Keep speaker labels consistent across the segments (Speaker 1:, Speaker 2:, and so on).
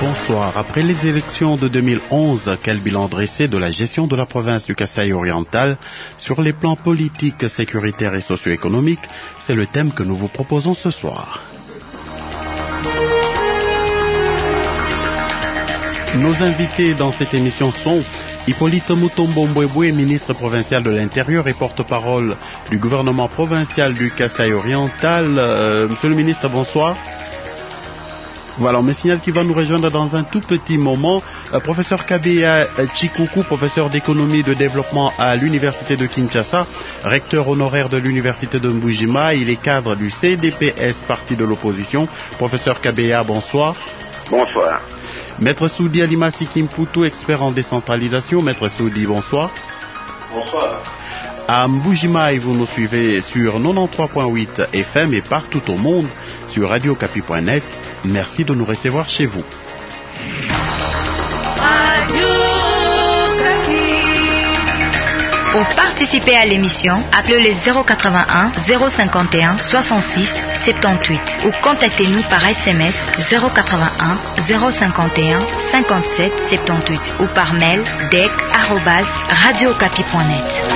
Speaker 1: Bonsoir. Après les élections de 2011, quel bilan dressé de la gestion de la province du Kasaï oriental sur les plans politiques, sécuritaires et socio-économiques? C'est le thème que nous vous proposons ce soir. Nos invités dans cette émission sont Hippolyte Mutombo Mbwebwe, ministre provincial de l'Intérieur et porte-parole du gouvernement provincial du Kasaï oriental. Monsieur le ministre, bonsoir. Voilà, on me signale qu'il va nous rejoindre dans un tout petit moment. Professeur Kabeya Chikuku, professeur d'économie et de développement à l'université de Kinshasa, recteur honoraire de l'université de Mbujima. Il est cadre du CDPS, parti de l'opposition. Professeur Kabeya, bonsoir.
Speaker 2: Bonsoir.
Speaker 1: Maître Soudi Alimasi Kimputu, expert en décentralisation. Maître Soudi, bonsoir.
Speaker 2: Bonsoir.
Speaker 1: À Mbujima, vous nous suivez sur 93.8 FM et partout au monde sur radiocapi.net. Merci de nous recevoir chez vous.
Speaker 3: Pour participer à l'émission, appelez les 081 051 66 78 ou contactez-nous par SMS 081 051 57 78 ou par mail dec@radiocapi.net.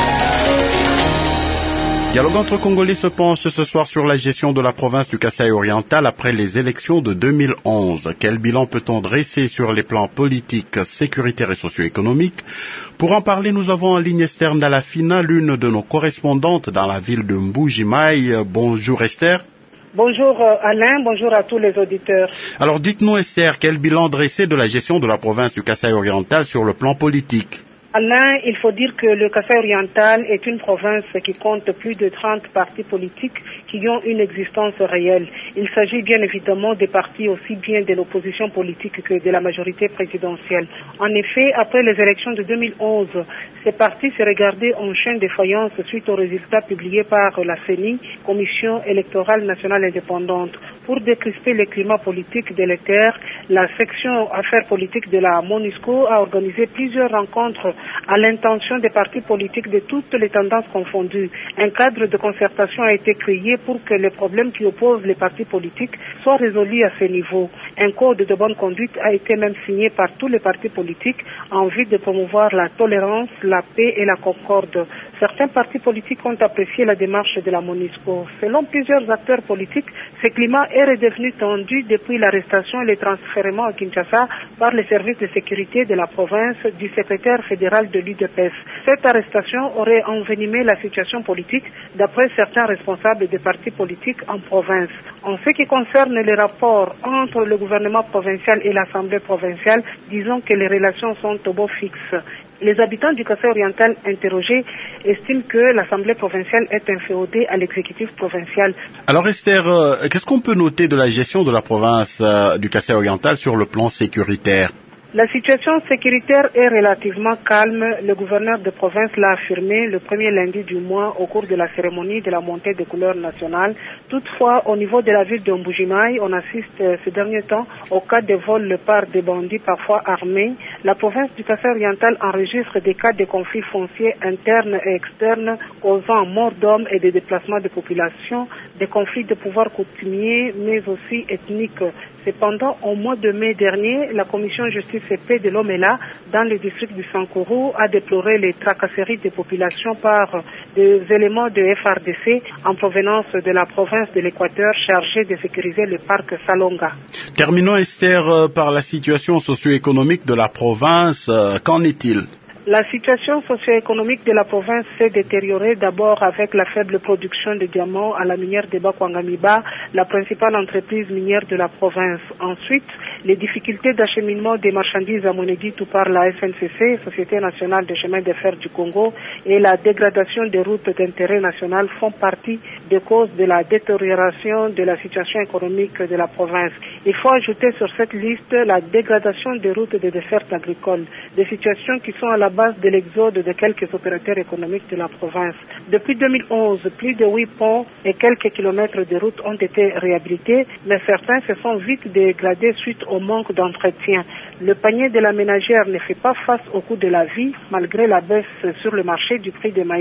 Speaker 1: Dialogue entre Congolais se penche ce soir sur la gestion de la province du Kasaï oriental après les élections de 2011. Quel bilan peut-on dresser sur les plans politiques, sécuritaires et socio-économiques? Pour en parler, nous avons en ligne Esther Ndalafina, l'une de nos correspondantes dans la ville de Mbujimaï. Bonjour Esther.
Speaker 4: Bonjour Alain, bonjour à tous les auditeurs.
Speaker 1: Alors dites-nous Esther, quel bilan dresser de la gestion de la province du Kasaï oriental sur le plan politique?
Speaker 4: Alain, il faut dire que le Kasaï oriental est une province qui compte plus de 30 partis politiques qui ont une existence réelle. Il s'agit bien évidemment des partis aussi bien de l'opposition politique que de la majorité présidentielle. En effet, après les élections de 2011, ces partis se regardaient en chaîne de faïence suite aux résultats publiés par la CENI, Commission électorale nationale indépendante. Pour décrisper le climat politique délétère, la section affaires politiques de la MONUSCO a organisé plusieurs rencontres à l'intention des partis politiques de toutes les tendances confondues. Un cadre de concertation a été créé pour que les problèmes qui opposent les partis politiques soient résolus à ce niveau. Un code de bonne conduite a été même signé par tous les partis politiques en vue de promouvoir la tolérance, la paix et la concorde. Certains partis politiques ont apprécié la démarche de la MONUSCO. Selon plusieurs acteurs politiques, ce climat est redevenu tendu depuis l'arrestation et le transfèrement à Kinshasa par les services de sécurité de la province du secrétaire fédéral de l'UDPS. Cette arrestation aurait envenimé la situation politique d'après certains responsables des partis politiques en province. En ce qui concerne les rapports entre le gouvernement provincial et l'Assemblée provinciale, disons que les relations sont au beau fixe. Les habitants du Kasaï oriental interrogés estiment que l'Assemblée provinciale est inféodée à l'exécutif provincial.
Speaker 1: Alors Esther, qu'est-ce qu'on peut noter de la gestion de la province du Kasaï oriental sur le plan sécuritaire?
Speaker 4: La situation sécuritaire est relativement calme. Le gouverneur de province l'a affirmé le premier lundi du mois au cours de la cérémonie de la montée des couleurs nationales. Toutefois, au niveau de la ville de Mbujimaï, on assiste ces derniers temps au cas de vol par des bandits parfois armés. La province du Kasaï oriental enregistre des cas de conflits fonciers internes et externes causant mort d'hommes et des déplacements de population, des conflits de pouvoir coutumiers mais aussi ethniques. Cependant, au mois de mai dernier, la commission justice et paix de l'Omela, dans le district du Sankourou, a déploré les tracasseries des populations par des éléments de FRDC en provenance de la province de l'Équateur chargée de sécuriser le parc Salonga.
Speaker 1: Terminons Esther par la situation socio-économique de la province. Qu'en est-il?
Speaker 4: La situation socio-économique de la province s'est détériorée d'abord avec la faible production de diamants à la minière de Bakwangamiba, la principale entreprise minière de la province. Ensuite, les difficultés d'acheminement des marchandises à Moneditou par la SNCC, Société nationale de chemin de fer du Congo, et la dégradation des routes d'intérêt national font partie des causes de la détérioration de la situation économique de la province. Il faut ajouter sur cette liste la dégradation des routes de desserte agricole, des situations qui sont à la base de l'exode de quelques opérateurs économiques de la province. Depuis 2011, plus de 8 ponts et quelques kilomètres de routes ont été réhabilités, mais certains se sont vite dégradés suite au manque d'entretien. Le panier de la ménagère ne fait pas face au coût de la vie, malgré la baisse sur le marché du prix des maïs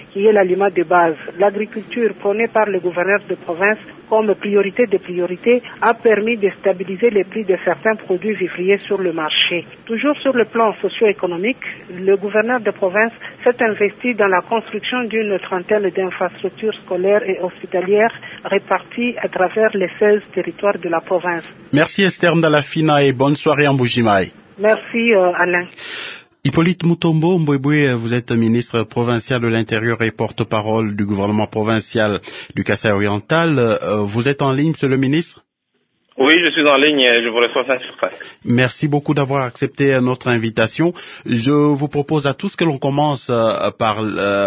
Speaker 4: qui est l'aliment de base. L'agriculture prônée par le gouverneur de province comme priorité des priorités a permis de stabiliser les prix de certains produits vivriers sur le marché. Toujours sur le plan socio-économique, le gouverneur de province s'est investi dans la construction d'une trentaine d'infrastructures scolaires et hospitalières réparties à travers les 16 territoires de la province.
Speaker 1: Merci Esther Ndalafina et bonne soirée en Mbuji-Mayi.
Speaker 4: Merci Alain.
Speaker 1: Hippolyte Mutombo Mbwebwe, vous êtes ministre provincial de l'Intérieur et porte-parole du gouvernement provincial du Kasaï oriental. Vous êtes en ligne, monsieur le ministre?
Speaker 2: Oui, je suis en ligne et je vous reçois 5 sur 5.
Speaker 1: Merci beaucoup d'avoir accepté notre invitation. Je vous propose à tous que l'on commence par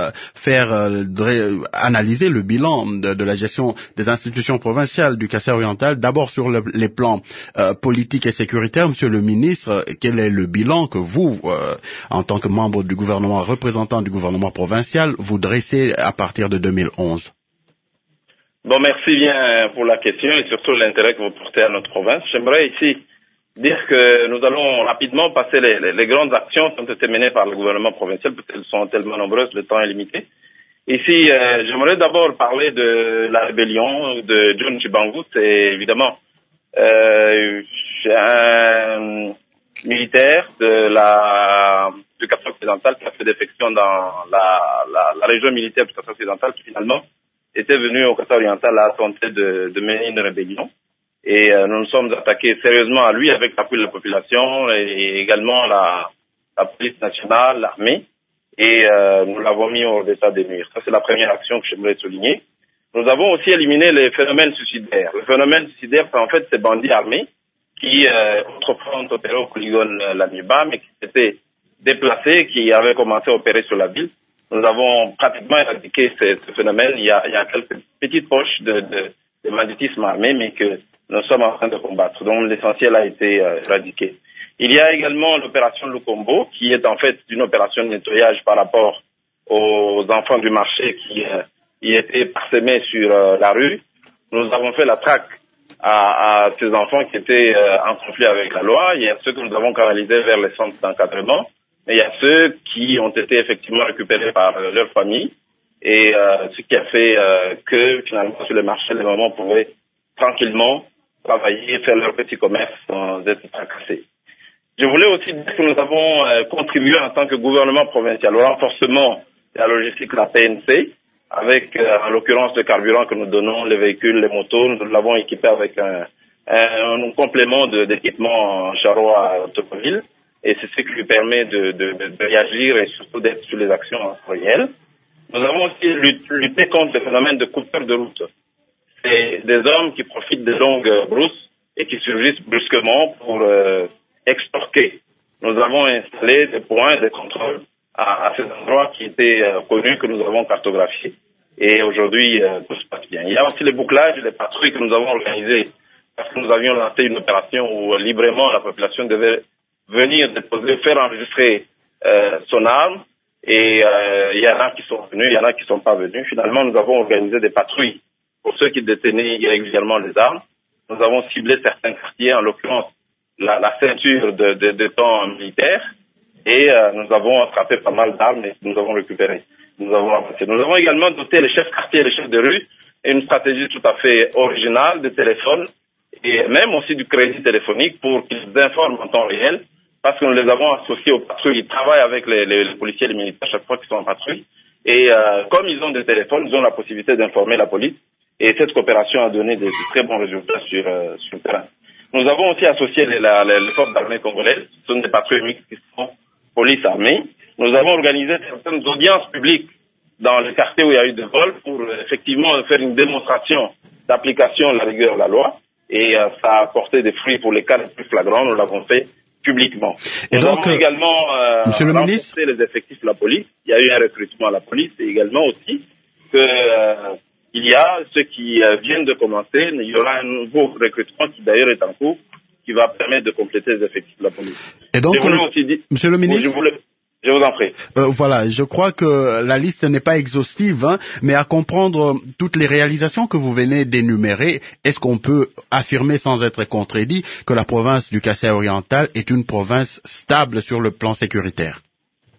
Speaker 1: analyser le bilan de la gestion des institutions provinciales du Kasaï oriental. D'abord sur les plans politiques et sécuritaires. Monsieur le ministre, quel est le bilan que vous, en tant que membre du gouvernement, représentant du gouvernement provincial, vous dressez à partir de 2011?
Speaker 2: Bon, merci bien pour la question et surtout l'intérêt que vous portez à notre province. J'aimerais ici dire que nous allons rapidement passer les grandes actions qui ont été menées par le gouvernement provincial, parce qu'elles sont tellement nombreuses, le temps est limité. Ici, j'aimerais d'abord parler de la rébellion de John Chibangu. C'est évidemment un militaire du Kasaï occidental qui a fait défection dans la région militaire du Kasaï occidental qui finalement était venu au Kasaï oriental à tenter de mener une rébellion. Et nous nous sommes attaqués sérieusement à lui avec l'appui de la population et également la police nationale, l'armée. Et nous l'avons mis hors d'état de nuire. Ça, c'est la première action que j'aimerais souligner. Nous avons aussi éliminé les phénomènes suicidaires. Le phénomène suicidaire, c'est en fait ces bandits armés qui autrefois ont opéré au polygone Lamiba, mais qui s'étaient déplacés, qui avaient commencé à opérer sur la ville. Nous avons pratiquement éradiqué ce phénomène. Il y a quelques petites poches de banditisme armé, mais que nous sommes en train de combattre. Donc l'essentiel a été éradiqué. Il y a également l'opération Lukombo, qui est en fait une opération de nettoyage par rapport aux enfants du marché qui étaient parsemés sur la rue. Nous avons fait la traque à ces enfants qui étaient en conflit avec la loi. Il y a ceux que nous avons canalisés vers les centres d'encadrement. Mais il y a ceux qui ont été effectivement récupérés par leur famille et ce qui a fait que finalement sur le marché, les mamans pouvaient tranquillement travailler et faire leur petit commerce sans être tracassés. Je voulais aussi dire que nous avons contribué en tant que gouvernement provincial au renforcement de la logistique de la PNC avec en l'occurrence le carburant que nous donnons, les véhicules, les motos. Nous l'avons équipé avec un complément d'équipement en charroi automobile. Et c'est ce qui lui permet de réagir et surtout d'être sur les actions réelles. Nous avons aussi lutté contre le phénomène de coupeurs de route. C'est des hommes qui profitent des longues brousses et qui surgissent brusquement pour extorquer. Nous avons installé des points de contrôle à ces endroits qui étaient connus, que nous avons cartographiés. Et aujourd'hui, tout se passe bien. Il y a aussi les bouclages et les patrouilles que nous avons organisées parce que nous avions lancé une opération où librement la population devait venir déposer, faire enregistrer son arme et il y en a qui sont venus, il y en a qui ne sont pas venus. Finalement, nous avons organisé des patrouilles pour ceux qui détenaient irrégulièrement les armes. Nous avons ciblé certains quartiers, en l'occurrence la ceinture de temps militaire et nous avons attrapé pas mal d'armes et nous avons récupéré. Nous avons avancé. Nous avons également doté les chefs quartiers et les chefs de rue une stratégie tout à fait originale de téléphone et même aussi du crédit téléphonique pour qu'ils informent en temps réel, parce que nous les avons associés aux patrouilles. Ils travaillent avec les policiers et les militaires chaque fois qu'ils sont en patrouille. Et comme ils ont des téléphones, ils ont la possibilité d'informer la police. Et cette coopération a donné de très bons résultats sur le terrain. Nous avons aussi associé les forces d'armée congolaises. Ce sont des patrouilles mixtes qui sont police-armée. Nous avavons organisé certaines audiences publiques dans les quartiers où il y a eu des vols pour effectivement faire une démonstration d'application de la rigueur de la loi. Et ça a apporté des fruits pour les cas les plus flagrants. Nous l'avons fait publiquement.
Speaker 1: Et
Speaker 2: nous
Speaker 1: donc,
Speaker 2: avons également renforcé les effectifs de la police. Il y a eu un recrutement à la police et également aussi que il y a ceux qui viennent de commencer. Il y aura un nouveau recrutement qui d'ailleurs est en cours, qui va permettre de compléter les effectifs de la police.
Speaker 1: Et donc, monsieur le ministre,
Speaker 2: je vous en prie.
Speaker 1: Voilà, je crois que la liste n'est pas exhaustive, mais à comprendre toutes les réalisations que vous venez d'énumérer, est-ce qu'on peut affirmer sans être contredit que la province du Kasaï oriental est une province stable sur le plan sécuritaire?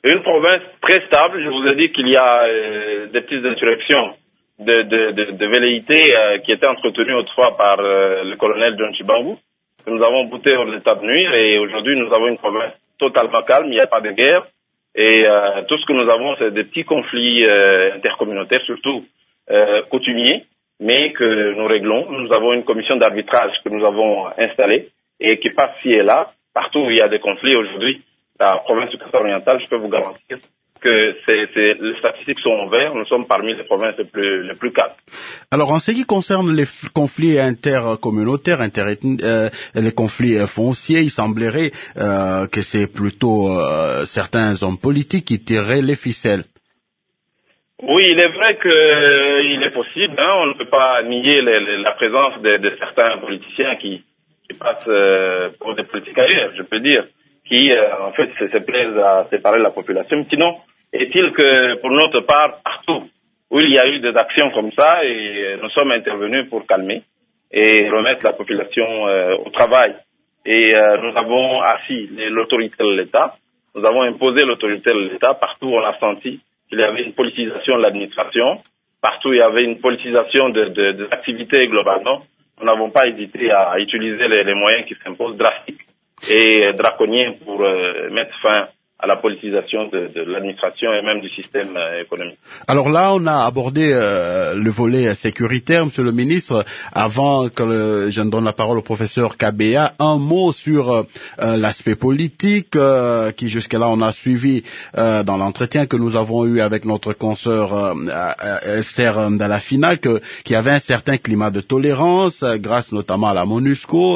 Speaker 2: Une province très stable. Je vous ai dit qu'il y a des petites insurrections de velléités qui étaient entretenues autrefois par le colonel John Chibangu. Nous avons bouté en état de nuire et aujourd'hui nous avons une province totalement calme, il n'y a pas de guerre et tout ce que nous avons c'est des petits conflits intercommunautaires, surtout coutumiers, mais que nous réglons. Nous avons une commission d'arbitrage que nous avons installée et qui passe ci et là. Partout où il y a des conflits aujourd'hui, la province du Kasaï-Oriental, je peux vous garantir que les statistiques sont en vert. Nous sommes parmi les provinces les plus calmes. Alors,
Speaker 1: en ce qui concerne les conflits intercommunautaires, les conflits fonciers, il semblerait que c'est plutôt certains hommes politiques qui tireraient les ficelles.
Speaker 2: Oui, il est vrai qu'il est possible. On ne peut pas nier la présence de certains politiciens qui passent pour des politiques ailleurs, je peux dire, qui en fait se plaisent à séparer la population. Sinon, est-il que pour notre part, partout où il y a eu des actions comme ça, et nous sommes intervenus pour calmer et remettre la population au travail. Et nous avons assis l'autorité de l'État, nous avons imposé l'autorité de l'État. Partout on a senti qu'il y avait une politisation de l'administration, partout il y avait une politisation des activités globalement. Nous n'avons pas hésité à utiliser les moyens qui s'imposent drastiques et draconiens pour mettre fin à la politisation de l'administration et même du système économique. Alors là, on a abordé le volet sécuritaire, Monsieur le ministre. Avant que je ne donne la parole au professeur Kabea, un mot sur l'aspect politique qui jusque-là on a suivi dans l'entretien que nous avons eu avec notre consoeur Esther Ndalafina, qu'il y avait un certain climat de tolérance grâce notamment à la MONUSCO,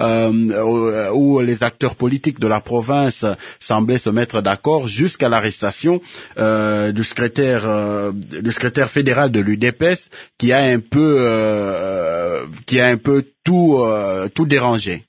Speaker 2: où les acteurs politiques de la province semblaient se mettre d'accord jusqu'à l'arrestation du secrétaire fédéral de l'UDPS qui a un peu tout dérangé.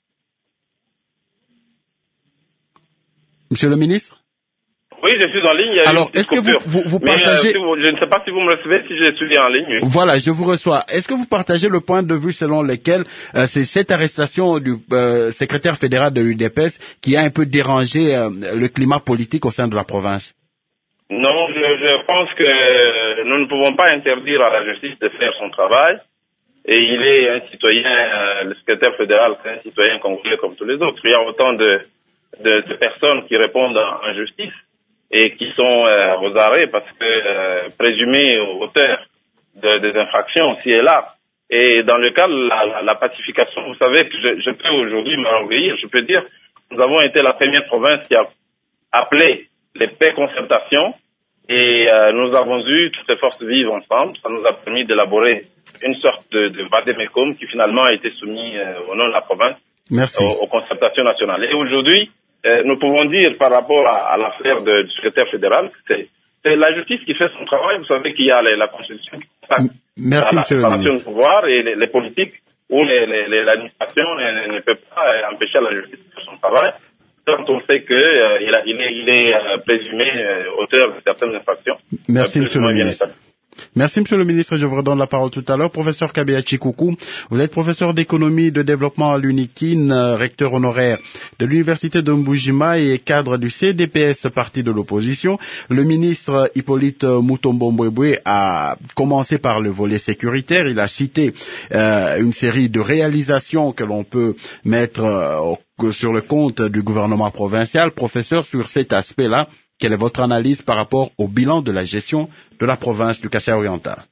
Speaker 2: Monsieur le ministre? Oui, je suis en ligne. Alors, est-ce que vous partagez... je ne sais pas si vous me recevez, si je suis en ligne. Oui. Voilà, je vous reçois. Est-ce que vous partagez le point de vue selon lequel c'est cette arrestation du secrétaire fédéral de l'UDPS qui a un peu dérangé le climat politique au sein de la province? Non, je pense que nous ne pouvons pas interdire à la justice de faire son travail. Et il est un citoyen, le secrétaire fédéral, c'est un citoyen congolais comme tous les autres. Il y a autant de personnes qui répondent en justice et qui sont aux arrêts parce que présumés auteurs des infractions ci et là. Et dans le cas de la pacification, vous savez que je peux aujourd'hui m'enorgueillir, je peux dire que nous avons été la première province qui a appelé les paix concertations et nous avons eu toutes les forces vives ensemble. Ça nous a permis d'élaborer une sorte de vademecum qui finalement a été soumis au nom de la province aux concertations nationales. Et aujourd'hui, nous pouvons dire par rapport à l'affaire du secrétaire fédéral que c'est la justice qui fait son travail. Vous savez qu'il y a la Constitution qui consacre la séparation du pouvoir et les politiques où l'administration ne peut pas empêcher la justice de faire son travail. Quand on sait qu'il est présumé auteur de certaines infractions. Merci, Monsieur le ministre. Merci, Monsieur le ministre. Je vous redonne la parole tout à l'heure. Professeur Kabea Chikoukou, vous êtes professeur d'économie et de développement à l'UNIKIN, recteur honoraire de l'Université de Mbujima et cadre du CDPS, parti de l'opposition. Le ministre Hippolyte Mutombo Mbwebwe a commencé par le volet sécuritaire. Il a cité une série de réalisations que l'on peut mettre sur le compte du gouvernement provincial. Professeur, sur cet aspect-là, quelle est votre analyse par rapport au bilan de la gestion de la province du Kasaï oriental?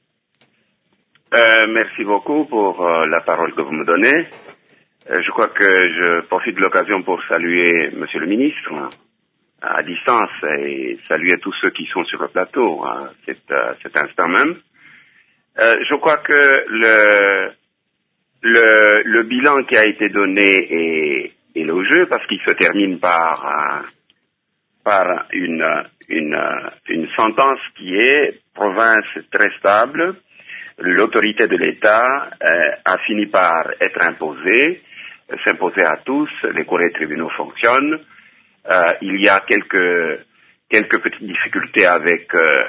Speaker 5: Merci beaucoup pour la parole que vous me donnez. Je crois que je profite de l'occasion pour saluer Monsieur le ministre à distance et saluer tous ceux qui sont sur le plateau à cet instant même. Je crois que le bilan qui a été donné est le jeu parce qu'il se termine par une sentence qui est province très stable. L'autorité de l'État a fini par être imposée, s'imposer à tous. Les cours et tribunaux fonctionnent. Il y a quelques petites difficultés avec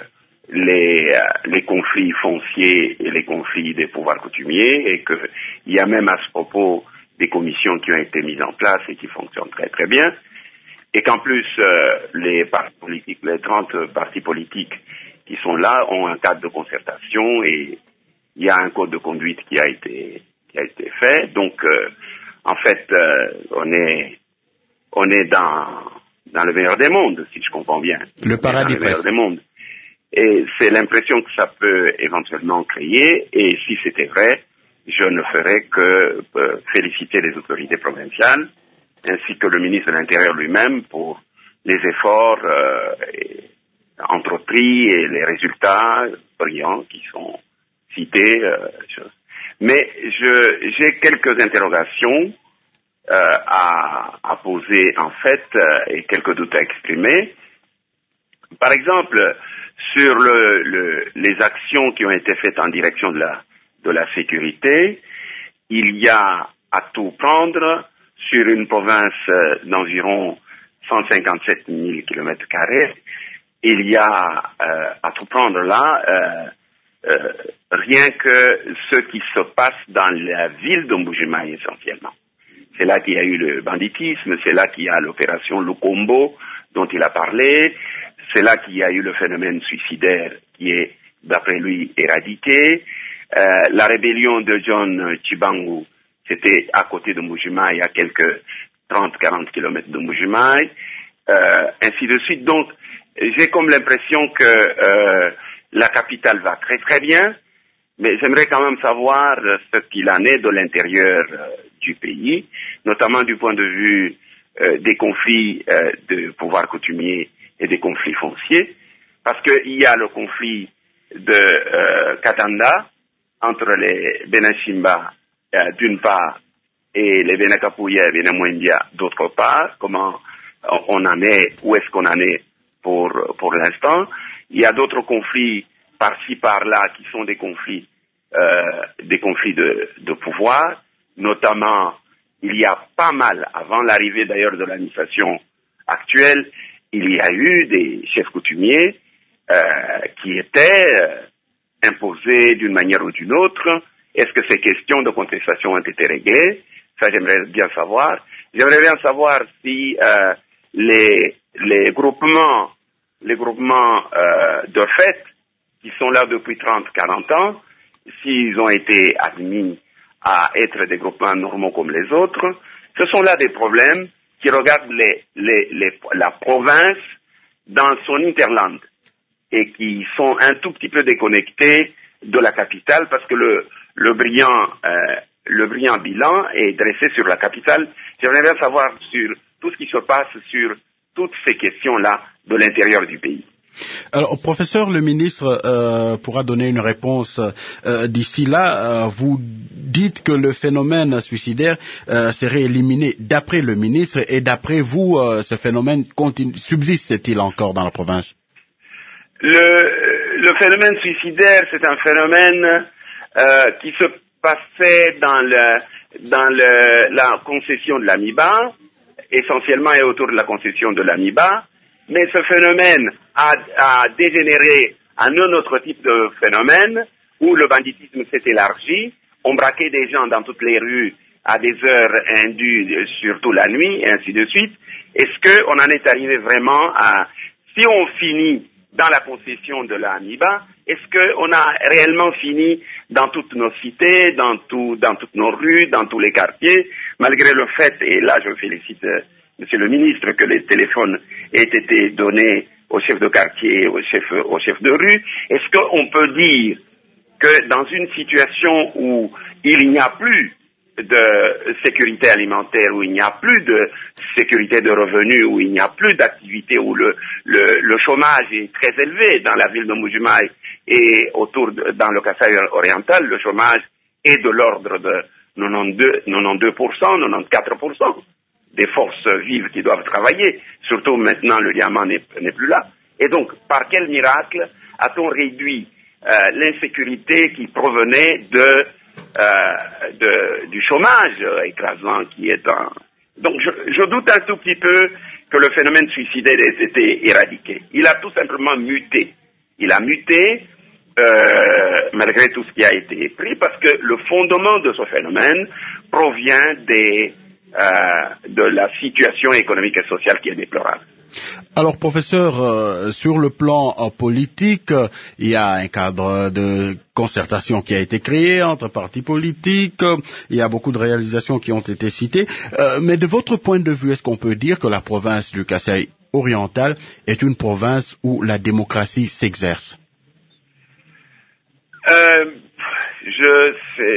Speaker 5: les conflits fonciers et les conflits des pouvoirs coutumiers, et qu'il y a même à ce propos des commissions qui ont été mises en place et qui fonctionnent très très bien. et qu'en plus les partis politiques, les 30 partis politiques qui sont là ont un cadre de concertation et il y a un code de conduite qui a été fait. Donc en fait on est dans le meilleur des mondes, si je comprends bien.
Speaker 1: Le paradis
Speaker 5: dans le meilleur des mondes. Et c'est l'impression que ça peut éventuellement créer, et si c'était vrai, je ne ferais que féliciter les autorités provinciales, ainsi que le ministre de l'Intérieur lui-même pour les efforts entrepris et les résultats brillants qui sont cités. Mais j'ai quelques interrogations à poser en fait et quelques doutes à exprimer. Par exemple, sur les actions qui ont été faites en direction de la sécurité, il y a à tout prendre sur une province d'environ 157 000 km². Il y a à tout prendre là rien que ce qui se passe dans la ville de Mbuji-Mayi essentiellement. C'est là qu'il y a eu le banditisme, c'est là qu'il y a l'opération Lukombo dont il a parlé, c'est là qu'il y a eu le phénomène suicidaire qui est, d'après lui, éradiqué. La rébellion de John Chibangu, c'était à côté de Mbuji-Mayi, à quelques 30-40 kilomètres de Mbuji-Mayi, ainsi de suite. Donc, j'ai comme l'impression que la capitale va très très bien, mais j'aimerais quand même savoir ce qu'il en est de l'intérieur du pays, notamment du point de vue des conflits de pouvoir coutumier et des conflits fonciers, parce qu'il y a le conflit de Katanda entre les Benachimba d'une part et les Benakapuya et Benamwendia d'autre part. Comment on en est, où est-ce qu'on en est pour l'instant. Il y a d'autres conflits par-ci par-là qui sont des conflits de pouvoir, notamment il y a pas mal, avant l'arrivée d'ailleurs de l'administration actuelle, il y a eu des chefs coutumiers qui étaient imposés d'une manière ou d'une autre. Est-ce que ces questions de contestation ont été réglées? Ça, j'aimerais bien savoir. J'aimerais bien savoir si les groupements de fait qui sont là depuis 30-40 ans, s'ils ont été admis à être des groupements normaux comme les autres, ce sont là des problèmes qui regardent la province dans son hinterland et qui sont un tout petit peu déconnectés de la capitale parce que le brillant bilan est dressé sur la capitale. J'aimerais bien savoir sur tout ce qui se passe sur toutes ces questions-là de l'intérieur du pays.
Speaker 1: Alors, professeur, le ministre pourra donner une réponse d'ici là. Vous dites que le phénomène suicidaire serait éliminé d'après le ministre et d'après vous, ce phénomène subsiste-t-il encore dans la province?
Speaker 5: Le phénomène suicidaire, c'est un phénomène qui se passait dans la concession de l'AMIBA, essentiellement et autour de la concession de l'AMIBA. Mais ce phénomène a dégénéré en un autre type de phénomène où le banditisme s'est élargi. On braquait des gens dans toutes les rues à des heures indues, surtout la nuit, et ainsi de suite. Est-ce qu'on en est arrivé vraiment à... Si on finit dans la possession de l'AMIBA, est-ce qu'on a réellement fini dans toutes nos cités, dans toutes nos rues, dans tous les quartiers, malgré le fait, et là je félicite Monsieur le ministre, que les téléphones aient été donnés aux chefs de quartier, aux chefs de rue. Est-ce qu'on peut dire que dans une situation où il n'y a plus de sécurité alimentaire, où il n'y a plus de sécurité de revenus, où il n'y a plus d'activité, où le chômage est très élevé dans la ville de Mbuji-Mayi et dans le Kasaï oriental, le chômage est de l'ordre de 92%, 94%. Des forces vives qui doivent travailler, surtout maintenant le diamant n'est plus là. Et donc, par quel miracle a-t-on réduit l'insécurité qui provenait du chômage écrasant qui est en... Donc, je doute un tout petit peu que le phénomène suicidaire ait été éradiqué. Il a tout simplement muté. Il a muté malgré tout ce qui a été pris parce que le fondement de ce phénomène provient de la situation économique et sociale qui est déplorable.
Speaker 1: Alors, professeur, sur le plan politique, il y a un cadre de concertation qui a été créé entre partis politiques, il y a beaucoup de réalisations qui ont été citées, mais de votre point de vue, est-ce qu'on peut dire que la province du Kasaï oriental est une province où la démocratie s'exerce?
Speaker 5: Je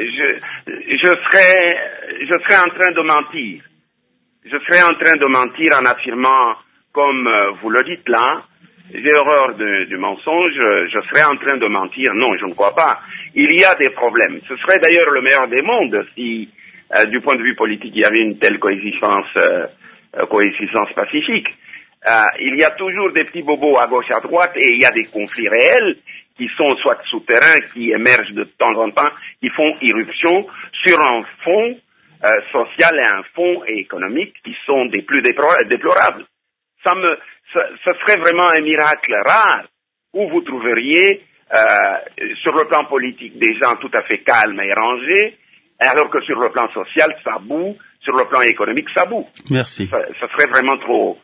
Speaker 5: serais en train de mentir. Je serais en train de mentir en affirmant, comme vous le dites là, j'ai horreur du mensonge, je serais en train de mentir. Non, je ne crois pas. Il y a des problèmes. Ce serait d'ailleurs le meilleur des mondes si, du point de vue politique, il y avait une telle coexistence pacifique. Il y a toujours des petits bobos à gauche, à droite, et il y a des conflits réels qui sont soit souterrains, qui émergent de temps en temps, qui font irruption sur un fond social et un fond économique qui sont des plus déplorables. Ce serait vraiment un miracle rare où vous trouveriez sur le plan politique des gens tout à fait calmes et rangés, alors que sur le plan social ça boue, sur le plan économique ça boue.
Speaker 1: Merci.
Speaker 5: Ça serait vraiment trop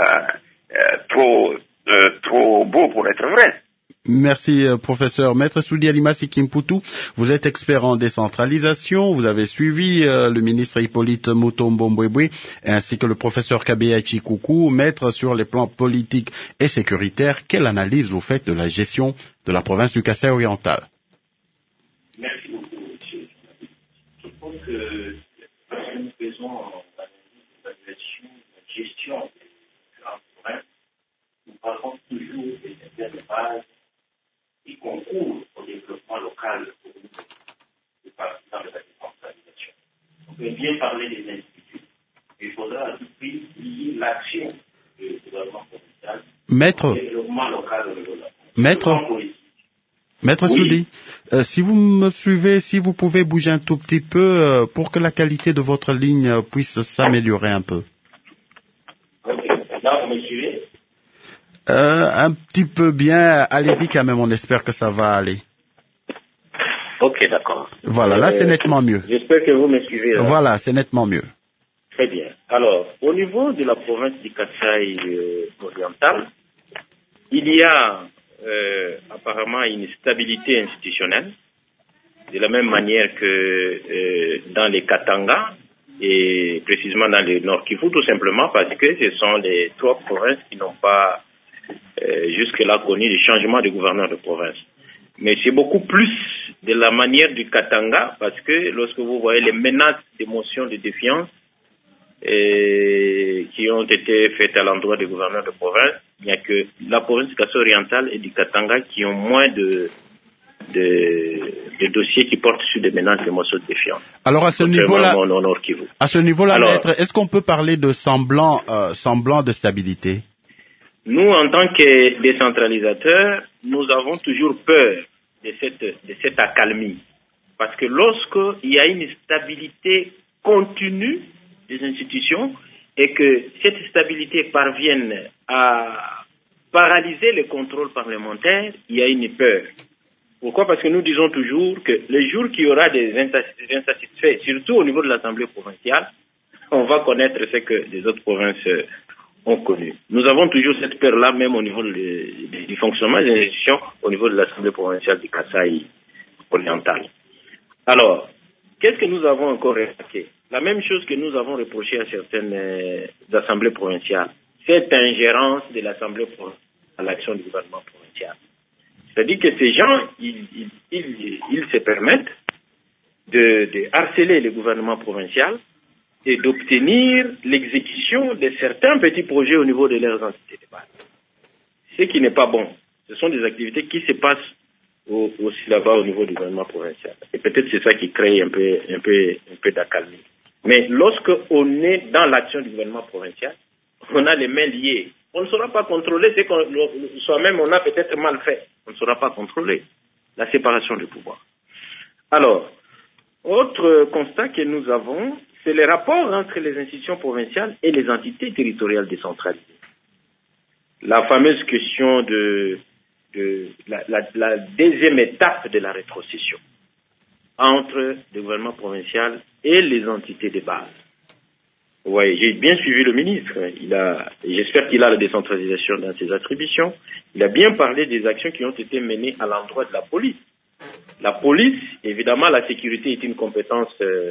Speaker 5: beau pour être vrai.
Speaker 1: Merci, professeur. Maître Soudi Alimasi Kimputu, vous êtes expert en décentralisation. Vous avez suivi le ministre Hippolyte Mutombo Mbwebwe ainsi que le professeur Kabeya Chikuku, maître sur les plans politiques et sécuritaires. Quelle analyse vous faites de la gestion de la province du Kasaï oriental?
Speaker 6: Merci beaucoup, monsieur. Je pense que nous faisons l'évaluation de la gestion des différentes provinces. Nous parlons toujours des secteurs de base qui concourent au développement local dans la décentralisation. On peut bien parler des instituts, mais il faudra à tout prix lier l'action du gouvernement provincial au développement local au niveau de la province.
Speaker 1: Maître Soudi, si vous me suivez, si vous pouvez bouger un tout petit peu pour que la qualité de votre ligne puisse s'améliorer un peu.
Speaker 6: Ok, là vous me suivez?
Speaker 1: Un petit peu bien. Allez-y quand même, on espère que ça va aller.
Speaker 6: Ok, d'accord.
Speaker 1: Voilà, là c'est nettement mieux.
Speaker 6: J'espère que vous me suivez. Là.
Speaker 1: Voilà, c'est nettement mieux.
Speaker 6: Très bien. Alors, au niveau de la province du Kasaï oriental, il y a apparemment une stabilité institutionnelle, de la même manière que dans les Katanga, et précisément dans le Nord Kivu, tout simplement parce que ce sont les trois provinces qui n'ont pas jusque-là connu le changement de gouverneur de province. Mais c'est beaucoup plus de la manière du Katanga, parce que lorsque vous voyez les menaces d'émotions de défiance qui ont été faites à l'endroit des gouverneurs de province, il n'y a que la province du Kasaï oriental et du Katanga qui ont moins de dossiers qui portent sur des menaces d'émotions de défiance.
Speaker 1: Alors à ce niveau-là, maître, est-ce qu'on peut parler de semblant de stabilité?
Speaker 6: Nous, en tant que décentralisateurs, nous avons toujours peur de cette accalmie. Parce que lorsqu'il y a une stabilité continue des institutions et que cette stabilité parvienne à paralyser le contrôle parlementaire, il y a une peur. Pourquoi? Parce que nous disons toujours que le jour qu'il y aura des insatisfaits, surtout au niveau de l'Assemblée provinciale, on va connaître ce que les autres provinces ont connu. Nous avons toujours cette peur-là, même au niveau du fonctionnement des institutions, au niveau de l'Assemblée provinciale du Kasaï oriental. Alors, qu'est-ce que nous avons encore remarqué? La même chose que nous avons reproché à certaines assemblées provinciales, cette ingérence de l'Assemblée provinciale à l'action du gouvernement provincial. C'est-à-dire que ces gens, ils se permettent de harceler le gouvernement provincial et d'obtenir l'exécution de certains petits projets au niveau de leurs entités de base. Ce qui n'est pas bon. Ce sont des activités qui se passent aussi là-bas au niveau du gouvernement provincial. Et peut-être c'est ça qui crée un peu d'accalmie. Mais lorsque on est dans l'action du gouvernement provincial, on a les mains liées. On ne saura pas contrôler ce qu'on soi-même on a peut-être mal fait. On ne saura pas contrôler la séparation du pouvoir. Alors, autre constat que nous avons, c'est les rapports entre les institutions provinciales et les entités territoriales décentralisées. La fameuse question de la deuxième étape de la rétrocession entre le gouvernement provincial et les entités de base. Oui, j'ai bien suivi le ministre. J'espère qu'il a la décentralisation dans ses attributions. Il a bien parlé des actions qui ont été menées à l'endroit de la police. La police, évidemment, la sécurité est une compétence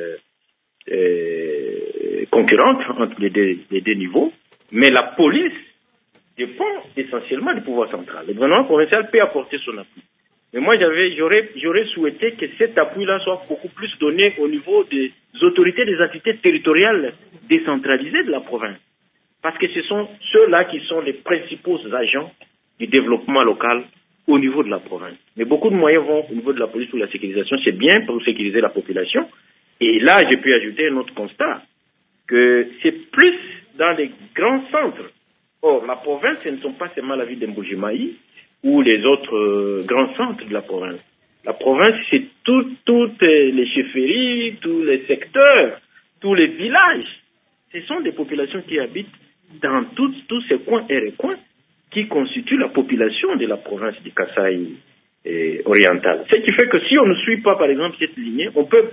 Speaker 6: concurrente entre les deux niveaux, mais la police dépend essentiellement du pouvoir central. Le gouvernement provincial peut apporter son appui. Mais moi, j'aurais souhaité que cet appui-là soit beaucoup plus donné au niveau des autorités des entités territoriales décentralisées de la province. Parce que ce sont ceux-là qui sont les principaux agents du développement local au niveau de la province. Mais beaucoup de moyens vont au niveau de la police pour la sécurisation. C'est bien pour sécuriser la population. Et là, j'ai pu ajouter un autre constat, que c'est plus dans les grands centres. Or, la province, ce ne sont pas seulement la ville de Mbuji-Mayi ou les autres grands centres de la province. La province, c'est toutes les chefferies, tous les secteurs, tous les villages. Ce sont des populations qui habitent dans tous ces coins et recoins qui constituent la population de la province du Kasaï oriental. Ce qui fait que si on ne suit pas, par exemple, cette lignée, on peut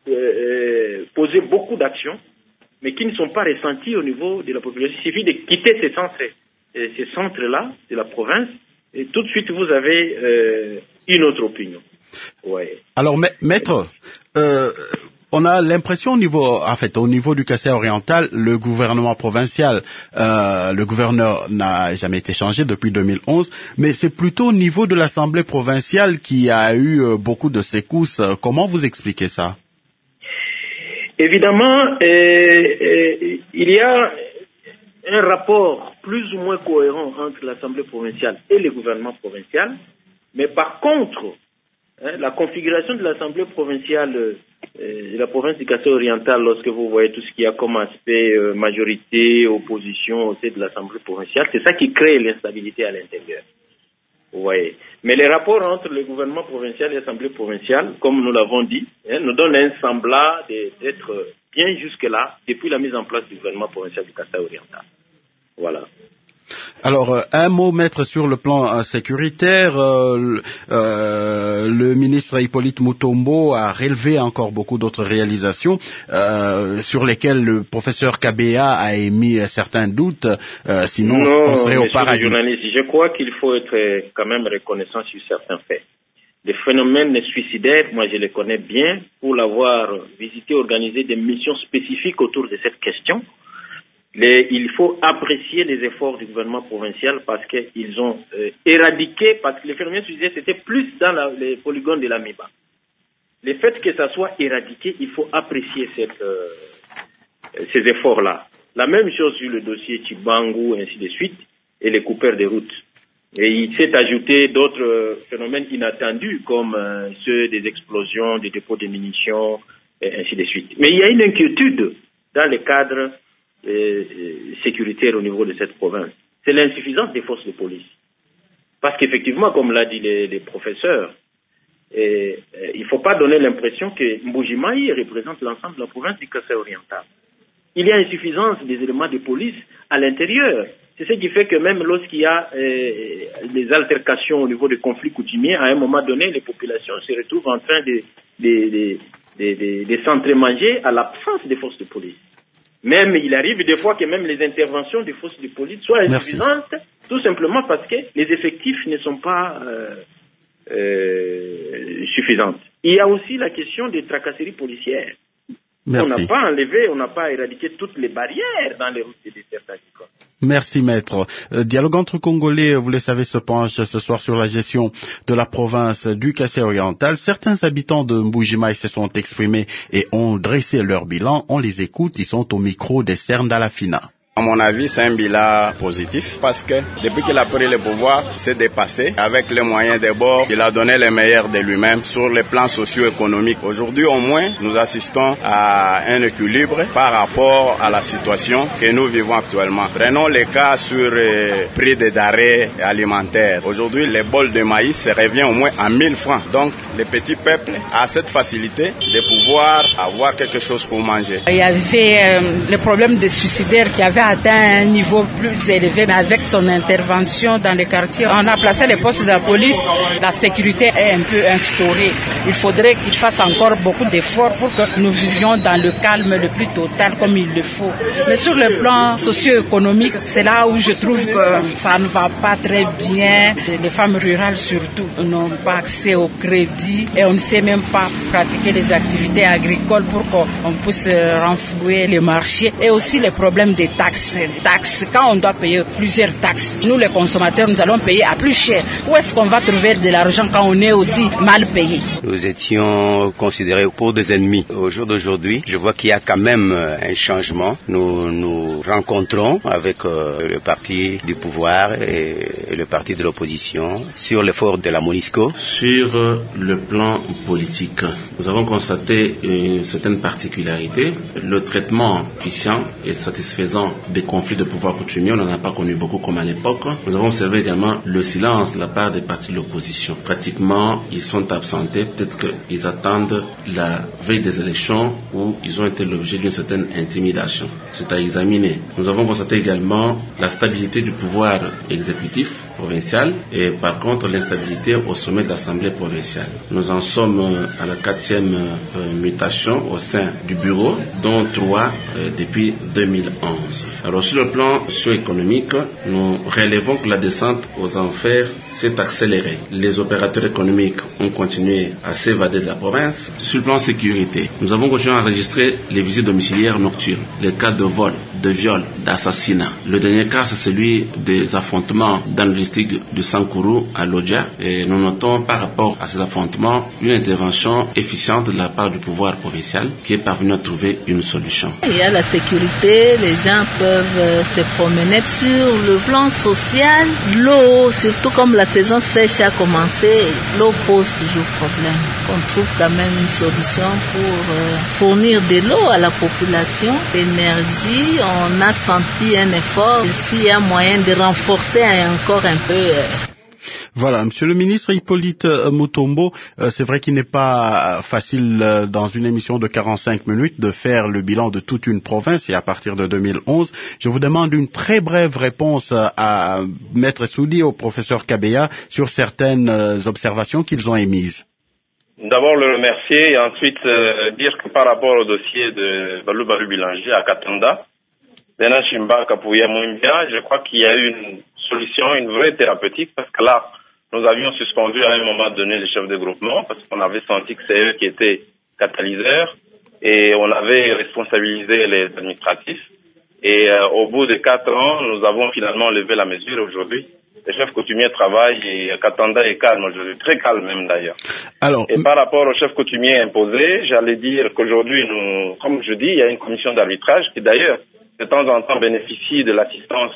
Speaker 6: poser beaucoup d'actions, mais qui ne sont pas ressenties au niveau de la population. Il suffit de quitter ces centres-là de la province, et tout de suite, vous avez une autre opinion. Ouais.
Speaker 1: Alors, maître, on a l'impression au niveau du Kasaï oriental, le gouvernement provincial, le gouverneur n'a jamais été changé depuis 2011, mais c'est plutôt au niveau de l'Assemblée provinciale qui a eu beaucoup de secousses. Comment vous expliquez ça?
Speaker 6: Évidemment, il y a un rapport plus ou moins cohérent entre l'Assemblée provinciale et le gouvernement provincial, mais par contre, la configuration de l'Assemblée provinciale de la province du Kasaï oriental, lorsque vous voyez tout ce qu'il y a comme aspect majorité, opposition au sein de l'Assemblée provinciale, c'est ça qui crée l'instabilité à l'intérieur. Vous voyez. Mais les rapports entre le gouvernement provincial et l'Assemblée provinciale, comme nous l'avons dit, nous donnent un semblant d'être bien jusque-là, depuis la mise en place du gouvernement provincial du Kasaï oriental. Voilà.
Speaker 1: Alors, un mot, maître, sur le plan sécuritaire. Le ministre Hippolyte Mutombo a relevé encore beaucoup d'autres réalisations sur lesquelles le professeur Kabea a émis certains doutes. Sinon, on serait au paradis.
Speaker 6: Je crois qu'il faut être quand même reconnaissant sur certains faits. Les phénomènes suicidaires, moi je les connais bien pour l'avoir visité, organisé des missions spécifiques autour de cette question. Il faut apprécier les efforts du gouvernement provincial parce qu'ils ont éradiqué, parce que les phénomènes suicidaires c'était plus dans les polygones de l'Amiba. Le fait que ça soit éradiqué, il faut apprécier ces efforts-là. La même chose sur le dossier Chibangu, ainsi de suite, et les coupeurs de routes. Et il s'est ajouté d'autres phénomènes inattendus comme ceux des explosions, des dépôts de munitions, et ainsi de suite. Mais il y a une inquiétude dans le cadre sécuritaire au niveau de cette province. C'est l'insuffisance des forces de police. Parce qu'effectivement, comme l'a dit les professeurs, il ne faut pas donner l'impression que Mbuji-Mayi représente l'ensemble de la province du Kasaï oriental. Il y a insuffisance des éléments de police à l'intérieur. C'est ce qui fait que même lorsqu'il y a des altercations au niveau des conflits coutumiers, à un moment donné, les populations se retrouvent en train de s'entremanger à l'absence des forces de police. Même, il arrive des fois que même les interventions des forces de police soient insuffisantes, tout simplement parce que les effectifs ne sont pas suffisantes. Il y a aussi la question des tracasseries policières.
Speaker 1: Merci.
Speaker 6: On n'a pas enlevé, on n'a pas éradiqué toutes les barrières dans les routes des déserts agricoles.
Speaker 1: Merci, maître. Dialogue entre Congolais, vous le savez, se penche ce soir sur la gestion de la province du Kasaï oriental. Certains habitants de Mbuji-Mayi se sont exprimés et ont dressé leur bilan. On les écoute, ils sont au micro des Cernes d'Alafina.
Speaker 7: À mon avis, c'est un bilan positif parce que depuis qu'il a pris le pouvoir, s'est dépassé avec les moyens des bords. Il a donné le meilleur de lui-même sur les plans socio-économiques. Aujourd'hui, au moins, nous assistons à un équilibre par rapport à la situation que nous vivons actuellement. Prenons le cas sur le prix des denrées alimentaires. Aujourd'hui, les bols de maïs se revient au moins à 1000 francs. Donc, le petit peuple a cette facilité de pouvoir avoir quelque chose pour manger.
Speaker 8: Il y avait le problème des suicidaires qui avait atteint un niveau plus élevé, mais avec son intervention dans les quartiers, on a placé les postes de la police, la sécurité est un peu instaurée. Il faudrait qu'il fasse encore beaucoup d'efforts pour que nous vivions dans le calme le plus total comme il le faut. Mais sur le plan socio-économique, c'est là où je trouve que ça ne va pas très bien. Les femmes rurales surtout n'ont pas accès au crédit et on ne sait même pas pratiquer les activités agricoles pour qu'on puisse renflouer les marchés. Et aussi les problèmes des taxes. Quand on doit payer plusieurs taxes, nous les consommateurs, nous allons payer à plus cher. Où est-ce qu'on va trouver de l'argent quand on est aussi mal payé?
Speaker 9: Nous étions considérés pour des ennemis. Au jour d'aujourd'hui, je vois qu'il y a quand même un changement. Nous nous rencontrons avec le parti du pouvoir et le parti de l'opposition sur l'effort de la MONUSCO.
Speaker 10: Sur le plan politique, nous avons constaté une certaine particularité. Le traitement efficient et satisfaisant des conflits de pouvoir coutumiers, on n'en a pas connu beaucoup comme à l'époque. Nous avons observé également le silence de la part des partis de l'opposition. Pratiquement, ils sont absentés. Peut-être qu'ils attendent la veille des élections où ils ont été l'objet d'une certaine intimidation. C'est à examiner. Nous avons constaté également la stabilité du pouvoir exécutif provincial et par contre l'instabilité au sommet de l'Assemblée provinciale. Nous en sommes à la 4e mutation au sein du bureau, dont 3 depuis 2011. Alors sur le plan socio-économique, nous relevons que la descente aux enfers s'est accélérée. Les opérateurs économiques ont continué à s'évader de la province. Sur le plan sécurité, nous avons continué à enregistrer les visites domiciliaires nocturnes, les cas de vol, de viol, d'assassinat. Le dernier cas, c'est celui des affrontements dans le district de Sankourou à Lodja. Et nous notons par rapport à ces affrontements une intervention efficiente de la part du pouvoir provincial qui est parvenu à trouver une solution.
Speaker 11: Il y a la sécurité, les gens peuvent se promener. Sur le plan social, l'eau, surtout comme la saison sèche a commencé, l'eau pose toujours problème. On trouve quand même une solution pour fournir de l'eau à la population. L'énergie, on a senti un effort. S'il y a moyen de renforcer encore un peu.
Speaker 1: Voilà, Monsieur le ministre Hippolyte Mutombo, c'est vrai qu'il n'est pas facile dans une émission de 45 minutes de faire le bilan de toute une province et à partir de 2011. Je vous demande une très brève réponse à Maître Soudi, au professeur Kabeya, sur certaines observations qu'ils ont émises.
Speaker 2: D'abord le remercier et ensuite dire que par rapport au dossier de Balou Bilanger à Katanda, Bena Chimba Kapouya Mouimbia, je crois qu'il y a eu une solution, une vraie thérapeutique, parce que là, nous avions suspendu à un moment donné les chefs de groupement, parce qu'on avait senti que c'est eux qui étaient catalyseurs, et on avait responsabilisé les administratifs. Et au bout de 4 ans, nous avons finalement levé la mesure aujourd'hui. Les chefs coutumiers travaillent et Katanda est calme aujourd'hui, très calme même d'ailleurs. Alors, et par rapport aux chefs coutumiers imposés, j'allais dire qu'aujourd'hui, nous, comme je dis, il y a une commission d'arbitrage qui d'ailleurs, de temps en temps, bénéficie de l'assistance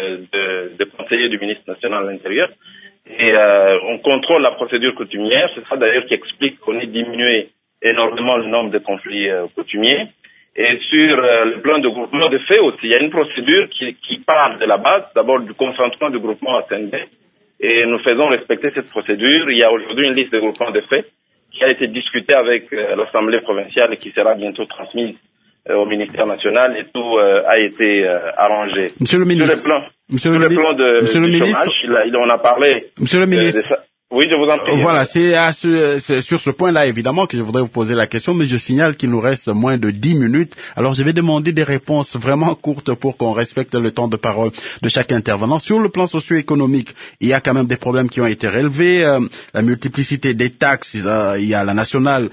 Speaker 2: de conseillers du ministre national de l'Intérieur. Et on contrôle la procédure coutumière. C'est ça d'ailleurs qui explique qu'on ait diminué énormément le nombre de conflits coutumiers. Et sur le plan de groupement de fait aussi, il y a une procédure qui part de la base, d'abord du consentement du groupement à SND. Et nous faisons respecter cette procédure. Il y a aujourd'hui une liste de groupements de fait qui a été discutée avec l'Assemblée provinciale et qui sera bientôt transmise au ministère national et tout a été arrangé.
Speaker 1: Monsieur le ministre,
Speaker 2: sur le plan de chômage, on a parlé.
Speaker 1: Monsieur le ministre.
Speaker 2: Oui, je vous en prie.
Speaker 1: Voilà, c'est sur ce point-là, évidemment, que je voudrais vous poser la question, mais je signale qu'il nous reste moins de 10 minutes. Alors, je vais demander des réponses vraiment courtes pour qu'on respecte le temps de parole de chaque intervenant. Sur le plan socio-économique, il y a quand même des problèmes qui ont été relevés. La multiplicité des taxes, il y a la nationale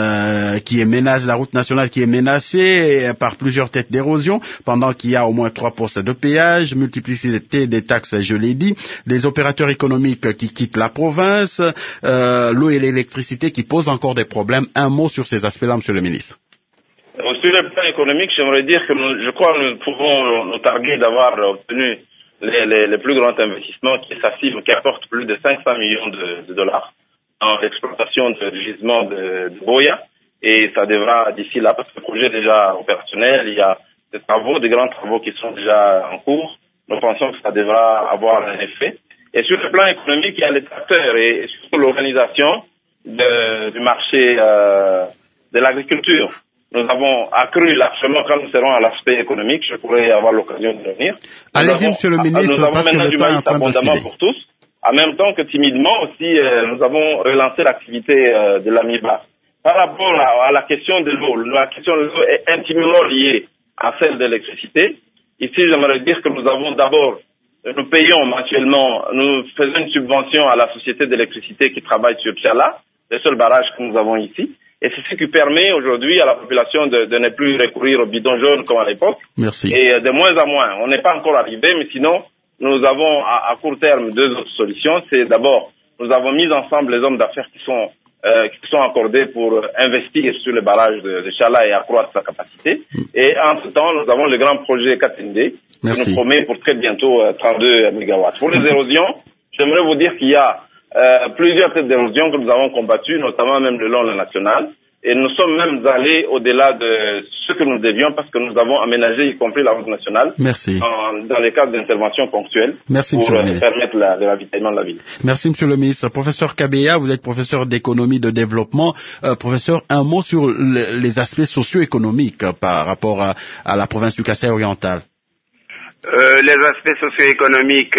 Speaker 1: la route nationale qui est menacée par plusieurs têtes d'érosion, pendant qu'il y a au moins 3 postes de péage, multiplicité des taxes, je l'ai dit, des opérateurs économiques qui quittent la province, l'eau et l'électricité qui posent encore des problèmes. Un mot sur ces aspects-là, Monsieur le ministre.
Speaker 2: Sur le plan économique, j'aimerais dire que je crois que nous pouvons nous targuer d'avoir obtenu les plus grands investissements qui apportent plus de 500 millions de dollars en exploitation de gisement de Boya. Et ça devra, d'ici là, parce que le projet est déjà opérationnel, il y a des grands travaux qui sont déjà en cours. Nous pensons que ça devra avoir un effet. Et sur le plan économique, il y a les tracteurs et surtout l'organisation du marché de l'agriculture. nous avons accru largement quand nous serons à l'aspect économique. Je pourrais avoir l'occasion de revenir.
Speaker 1: Allez-y, monsieur le ministre,
Speaker 2: nous avons
Speaker 1: parce que
Speaker 2: maintenant
Speaker 1: le
Speaker 2: du
Speaker 1: temps est en
Speaker 2: maïs
Speaker 1: train de
Speaker 2: abondamment
Speaker 1: filer.
Speaker 2: pour tous. En même temps que timidement aussi, nous avons relancé l'activité de l'AMIBA. Par rapport à la question de l'eau, la question de l'eau est intimement liée à celle de l'électricité. Ici, j'aimerais dire que nous avons d'abord, nous payons mensuellement, nous faisons une subvention à la société d'électricité qui travaille sur Tchala, le seul barrage que nous avons ici. Et c'est ce qui permet aujourd'hui à la population de ne plus recourir au bidon jaune comme à l'époque.
Speaker 1: Merci.
Speaker 2: Et de moins en moins. On n'est pas encore arrivé, mais sinon, nous avons à court terme deux autres solutions. C'est d'abord, nous avons mis ensemble les hommes d'affaires qui sont accordés pour investir sur le barrage de Tchala et accroître sa capacité. Et entre-temps, nous avons le grand projet Katende qui nous promet pour très bientôt 32 MW. Pour les érosions, j'aimerais vous dire qu'il y a plusieurs types d'érosion que nous avons combattues, notamment même le long de la nationale. Et nous sommes même allés au-delà de ce que nous devions parce que nous avons aménagé, y compris la route nationale, dans les cadres d'intervention ponctuelles pour permettre le ravitaillement de la ville.
Speaker 1: Merci, monsieur le ministre. Professeur Kabeya, vous êtes professeur d'économie de développement. Professeur, un mot sur les aspects socio-économiques par rapport à la province du Kasaï oriental.
Speaker 5: Les aspects socio-économiques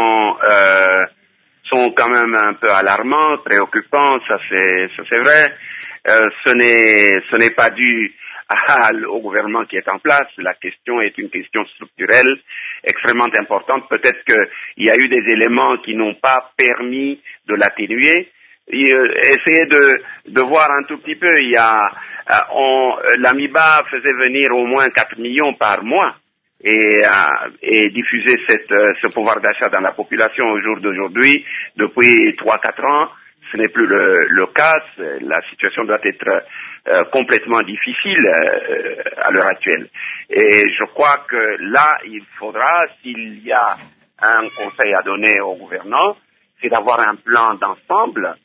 Speaker 5: sont quand même un peu alarmants, préoccupants, ça c'est vrai. Ce n'est pas dû au gouvernement qui est en place. La question est une question structurelle extrêmement importante. Peut-être qu'il y a eu des éléments qui n'ont pas permis de l'atténuer. Essayez de voir un tout petit peu. L'AMIBA faisait venir au moins 4 millions par mois et diffuser ce pouvoir d'achat dans la population au jour d'aujourd'hui. Depuis 3-4 ans, ce n'est plus le cas. La situation doit être complètement difficile à l'heure actuelle. Et je crois que là, il faudra, s'il y a un conseil à donner aux gouvernants, c'est d'avoir un plan d'ensemble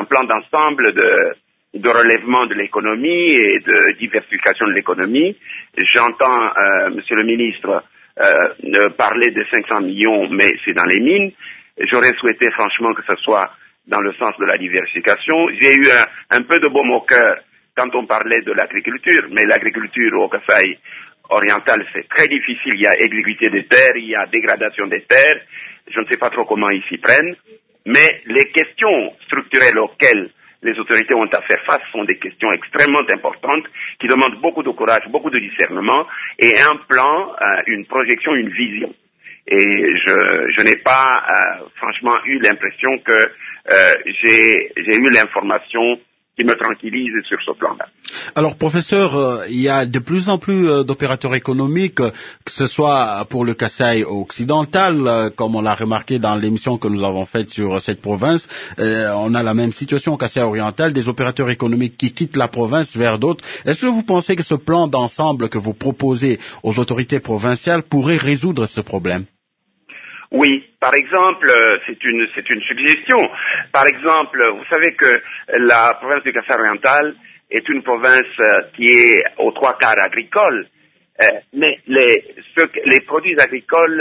Speaker 5: de relèvement de l'économie et de diversification de l'économie. J'entends monsieur le ministre parler de 500 millions, mais c'est dans les mines. J'aurais souhaité franchement que ce soit dans le sens de la diversification. J'ai eu un peu de baume au cœur quand on parlait de l'agriculture, mais l'agriculture au Kasaï oriental, c'est très difficile. Il y a exiguïté des terres, il y a dégradation des terres. Je ne sais pas trop comment ils s'y prennent, mais les questions structurelles auxquelles les autorités ont à faire face sont des questions extrêmement importantes qui demandent beaucoup de courage, beaucoup de discernement et un plan, une projection, une vision. Et je n'ai pas franchement eu l'impression que j'ai eu l'information qui me tranquillise sur ce plan-là.
Speaker 1: Alors, professeur, il y a de plus en plus d'opérateurs économiques, que ce soit pour le Kasaï occidental, comme on l'a remarqué dans l'émission que nous avons faite sur cette province. On a la même situation au Kasaï oriental, des opérateurs économiques qui quittent la province vers d'autres. Est-ce que vous pensez que ce plan d'ensemble que vous proposez aux autorités provinciales pourrait résoudre ce problème?
Speaker 5: Oui, par exemple, c'est une suggestion. Par exemple, vous savez que la province du Kasaï oriental est une province qui est aux 3/4 agricole, mais les produits agricoles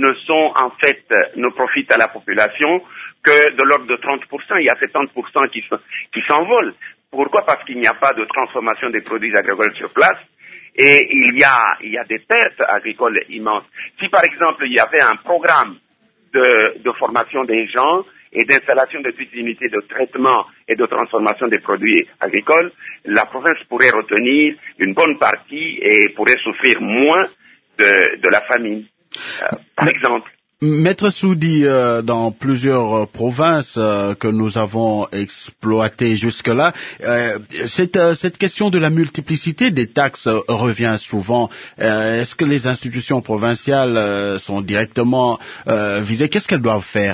Speaker 5: ne profitent à la population que de l'ordre de 30%. Il y a 70% qui s'envolent. Pourquoi? Parce qu'il n'y a pas de transformation des produits agricoles sur place. Et il y a des pertes agricoles immenses. Si par exemple il y avait un programme de formation des gens et d'installation de petites unités de traitement et de transformation des produits agricoles, la province pourrait retenir une bonne partie et pourrait souffrir moins de la famine, par exemple.
Speaker 1: Maître Soudi, dans plusieurs provinces que nous avons exploitées jusque-là, cette question de la multiplicité des taxes revient souvent. Est-ce que les institutions provinciales sont directement visées? Qu'est-ce qu'elles doivent faire?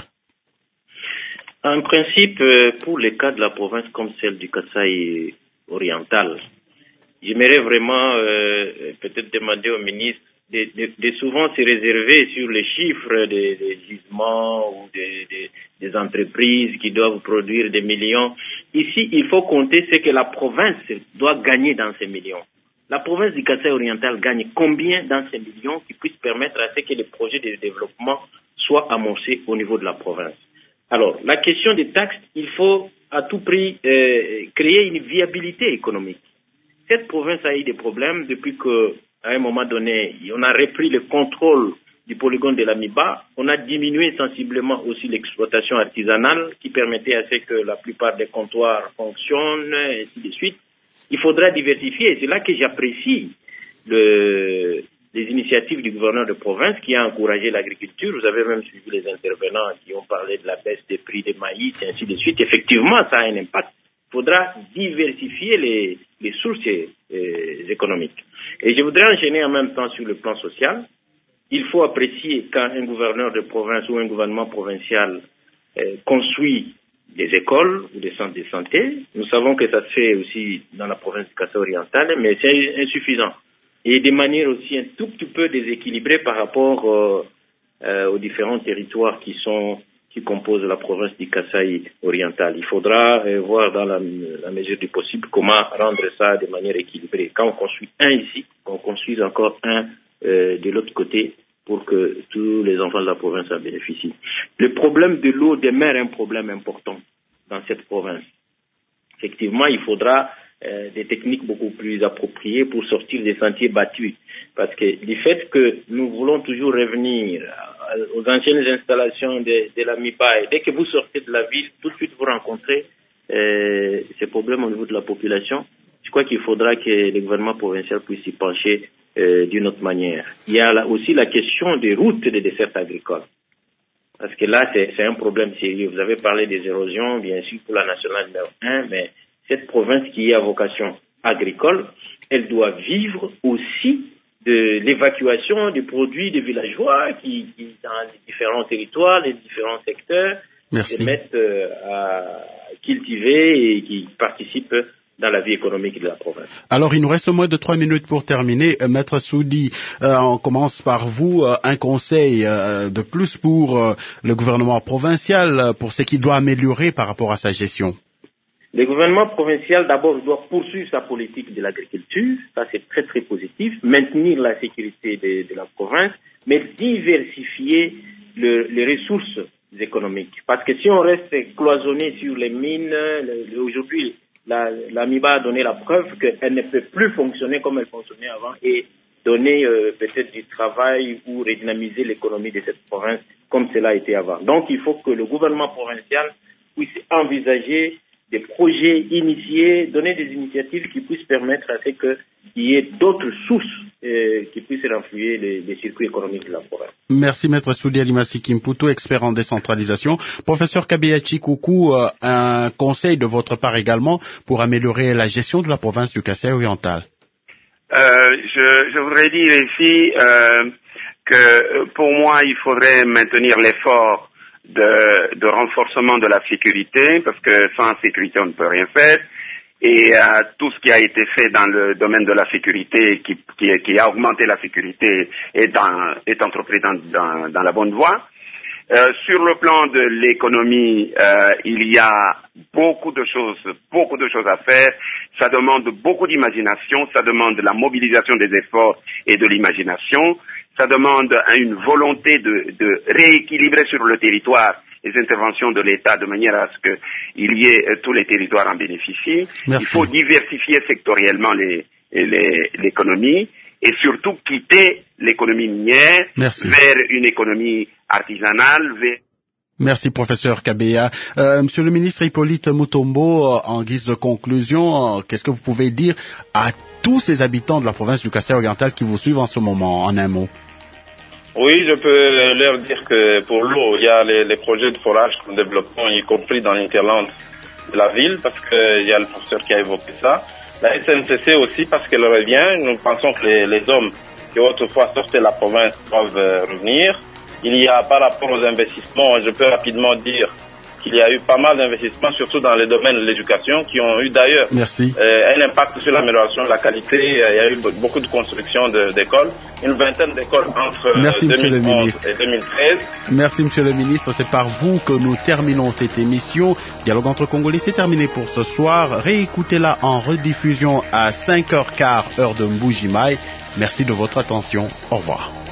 Speaker 6: En principe, pour les cas de la province comme celle du Kasaï oriental, j'aimerais vraiment peut-être demander au ministre de souvent se réserver sur les chiffres des gisements ou des entreprises qui doivent produire des millions. Ici, il faut compter ce que la province doit gagner dans ces millions. La province du Kasaï oriental gagne combien dans ces millions qui puissent permettre à ce que les projets de développement soient amorcés au niveau de la province. Alors, la question des taxes, il faut à tout prix créer une viabilité économique. cette province a eu des problèmes depuis qu'à un moment donné, on a repris le contrôle du polygone de l'Amiba. On a diminué sensiblement aussi l'exploitation artisanale qui permettait à ce que la plupart des comptoirs fonctionnent, et ainsi de suite. Il faudra diversifier. C'est là que j'apprécie les initiatives du gouverneur de province qui a encouragé l'agriculture. Vous avez même suivi les intervenants qui ont parlé de la baisse des prix des maïs, et ainsi de suite. Effectivement, ça a un impact. Il faudra diversifier les sources économiques. Et je voudrais enchaîner en même temps sur le plan social. Il faut apprécier quand un gouverneur de province ou un gouvernement provincial construit des écoles ou des centres de santé. Nous savons que ça se fait aussi dans la province du Kasaï oriental, mais c'est insuffisant. Et de manière aussi un tout petit peu déséquilibrée par rapport aux différents territoires qui composent la province du Kasaï oriental. Il faudra voir dans la mesure du possible comment rendre ça de manière équilibrée. Quand on construit un ici, on construise encore un de l'autre côté pour que tous les enfants de la province en bénéficient. Le problème de l'eau demeure un problème important dans cette province. Effectivement, il faudra des techniques beaucoup plus appropriées pour sortir des sentiers battus. Parce que du fait que nous voulons toujours revenir aux anciennes installations de l'AMIPA, et dès que vous sortez de la ville, tout de suite vous rencontrez ces problèmes au niveau de la population, je crois qu'il faudra que le gouvernement provincial puisse s'y pencher d'une autre manière. Il y a aussi la question des routes des dessertes agricoles. Parce que là, c'est un problème sérieux. Vous avez parlé des érosions, bien sûr, pour la nationale numéro 1, mais cette province qui est à vocation agricole, elle doit vivre aussi de l'évacuation des produits des villageois qui dans les différents territoires, les différents secteurs, se mettent à cultiver et qui participent dans la vie économique de la province.
Speaker 1: Alors, il nous reste moins de 3 minutes pour terminer. Maître Soudi, on commence par vous. Un conseil de plus pour le gouvernement provincial, pour ce qu'il doit améliorer par rapport à sa gestion.
Speaker 6: Le gouvernement provincial, d'abord, doit poursuivre sa politique de l'agriculture. Ça, c'est très, très positif. Maintenir la sécurité de la province, mais diversifier les ressources économiques. Parce que si on reste cloisonné sur les mines, aujourd'hui, l'AMIBA a donné la preuve qu'elle ne peut plus fonctionner comme elle fonctionnait avant et donner peut-être du travail ou redynamiser l'économie de cette province comme cela a été avant. Donc, il faut que le gouvernement provincial puisse envisager des projets initiés, donner des initiatives qui puissent permettre à ce qu'il y ait d'autres sources qui puissent renflouer les circuits économiques de la province.
Speaker 1: Merci, Maître Soudi Alimasi Kimputu, expert en décentralisation. Professeur Kabeya Chikoukou, un conseil de votre part également pour améliorer la gestion de la province du Kasaï oriental.
Speaker 5: Je voudrais dire ici que pour moi, il faudrait maintenir l'effort de renforcement de la sécurité, parce que sans sécurité, on ne peut rien faire. Et tout ce qui a été fait dans le domaine de la sécurité, qui a augmenté la sécurité, est entrepris dans la bonne voie. Sur le plan de l'économie, il y a beaucoup de choses à faire. Ça demande beaucoup d'imagination, ça demande la mobilisation des efforts et de l'imagination. Ça demande une volonté de rééquilibrer sur le territoire les interventions de l'État de manière à ce qu'il y ait tous les territoires en bénéficient.
Speaker 1: Merci.
Speaker 5: Il faut diversifier sectoriellement l'économie et surtout quitter l'économie minière vers une économie artisanale.
Speaker 1: Merci, professeur Kabeya. Monsieur le ministre Hippolyte Mutombo, en guise de conclusion, qu'est-ce que vous pouvez dire à tous ces habitants de la province du Kasaï oriental qui vous suivent en ce moment, en un mot?
Speaker 2: Oui, je peux leur dire que pour l'eau, il y a les projets de forage que nous développons, y compris dans l'interland de la ville, parce qu'il y a le professeur qui a évoqué ça. La SNCC aussi, parce qu'elle revient. Nous pensons que les hommes qui autrefois sortaient de la province doivent revenir. Il y a, par rapport aux investissements, je peux rapidement dire qu'il y a eu pas mal d'investissements, surtout dans le domaine de l'éducation, qui ont eu d'ailleurs un impact sur l'amélioration de la qualité. Il y a eu beaucoup de constructions d'écoles, une vingtaine d'écoles entre 2011 et 2013.
Speaker 1: Merci, monsieur le ministre. C'est par vous que nous terminons cette émission. Dialogue entre Congolais, c'est terminé pour ce soir. Réécoutez-la en rediffusion à 5h15, heure de Mbujimaï. Merci de votre attention. Au revoir.